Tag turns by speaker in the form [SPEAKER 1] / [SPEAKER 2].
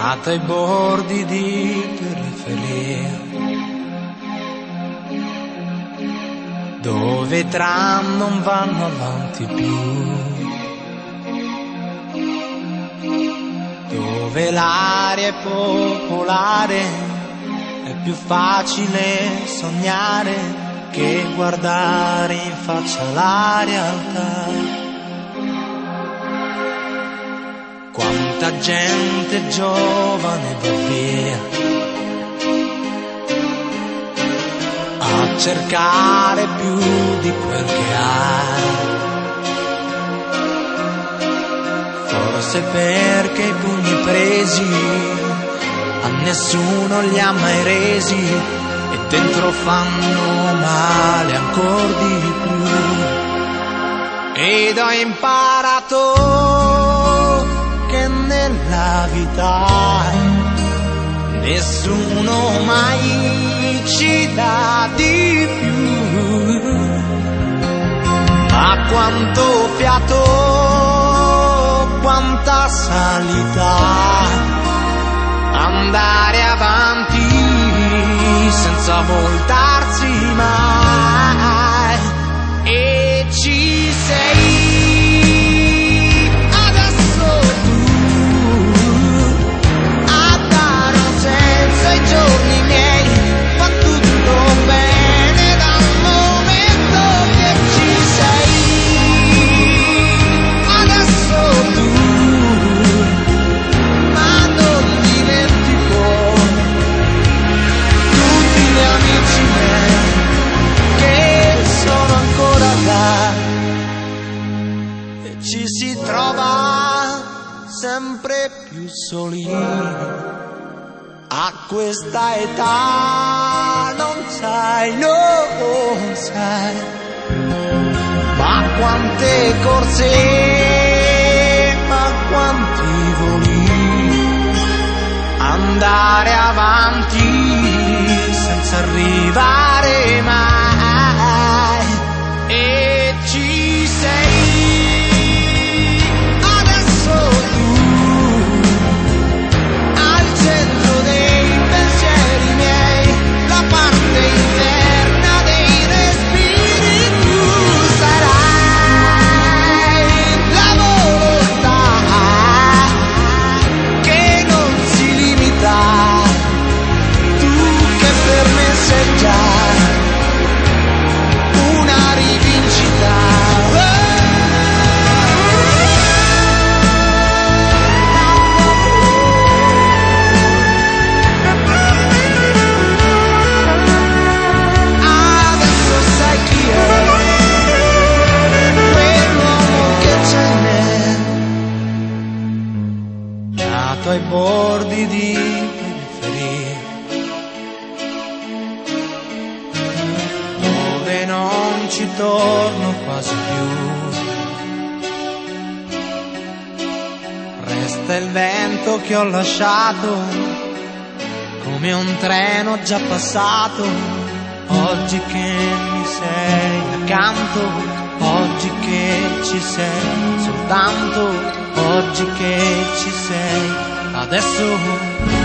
[SPEAKER 1] nato ai bordi di periferia, dove i tram non vanno avanti più, dove l'aria è popolare, è più facile sognare che guardare in faccia la realtà. Quanta gente giovane va via a cercare più di quel che ha, forse perché i pugni presi a nessuno li ha mai resi e dentro fanno male ancor di più. Ed ho imparato che nella vita nessuno mai ci dà di più, ma quanto fiato, quanta salita, andare avanti senza voltarsi mai. E ci sei i giorni miei, fa tutto bene dal momento che ci sei. Adesso tu, ma non dimentico tutti gli amici miei che sono ancora là, e ci si trova sempre più soli. A questa età non sai, ma quante corse, ma quanti voli, andare avanti senza arrivare mai. E ci sei. Ai bordi di periferia, dove non ci torno quasi più, resta il vento che ho lasciato come un treno già passato. Oggi che mi sei accanto, oggi che ci sei soltanto, oggi che ci sei. Adesso